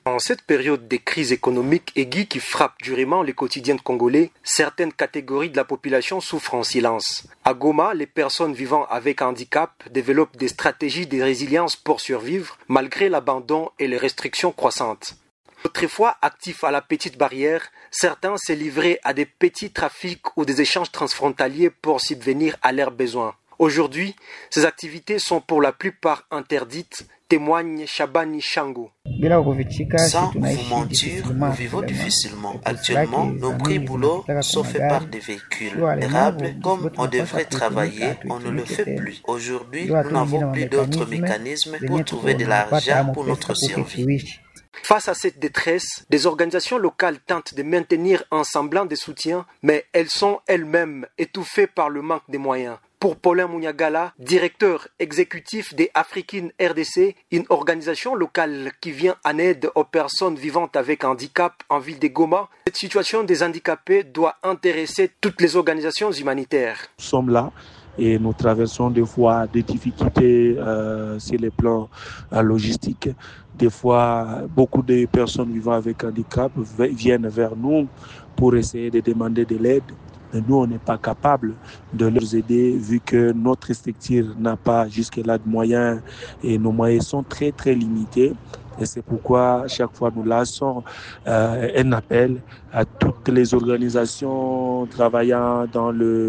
En cette période de crise économique aiguë qui frappe durement les quotidiens congolais, certaines catégories de la population souffrent en silence. À Goma, les personnes vivant avec handicap développent des stratégies de résilience pour survivre malgré l'abandon et les restrictions croissantes. Autrefois actifs à la petite barrière, certains se livraient à des petits trafics ou des échanges transfrontaliers pour subvenir à leurs besoins. Aujourd'hui, ces activités sont pour la plupart interdites, témoigne Shabani Shango. Sans vous mentir, nous vivons difficilement. Actuellement, nos prix boulots sont faits par des véhicules durables. Comme on devrait travailler, on ne le fait plus. Aujourd'hui, nous n'avons plus d'autres mécanismes pour trouver de l'argent pour notre survie. Face à cette détresse, des organisations locales tentent de maintenir un semblant de soutien, mais elles sont elles-mêmes étouffées par le manque de moyens. Pour Paulin Munyagala, directeur exécutif des Africaines RDC, une organisation locale qui vient en aide aux personnes vivant avec handicap en ville de Goma, cette situation des handicapés doit intéresser toutes les organisations humanitaires. Nous sommes là et nous traversons des fois des difficultés sur les plans logistiques. Des fois, beaucoup de personnes vivant avec handicap viennent vers nous pour essayer de demander de l'aide. Mais nous, on n'est pas capable de leur aider vu que notre structure n'a pas jusque-là de moyens et nos moyens sont très, très limités. Et c'est pourquoi chaque fois nous lançons un appel à toutes les organisations travaillant dans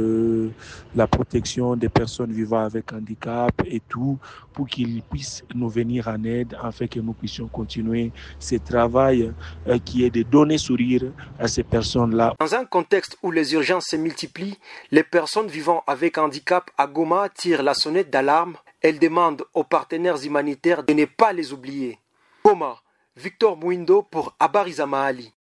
la protection des personnes vivant avec handicap et tout, pour qu'ils puissent nous venir en aide afin que nous puissions continuer ce travail qui est de donner sourire à ces personnes-là. Dans un contexte où les urgences se multiplient, les personnes vivant avec handicap à Goma tirent la sonnette d'alarme. Elles demandent aux partenaires humanitaires de ne pas les oublier. Goma, Victor Mwindo pour Habari za Mahali.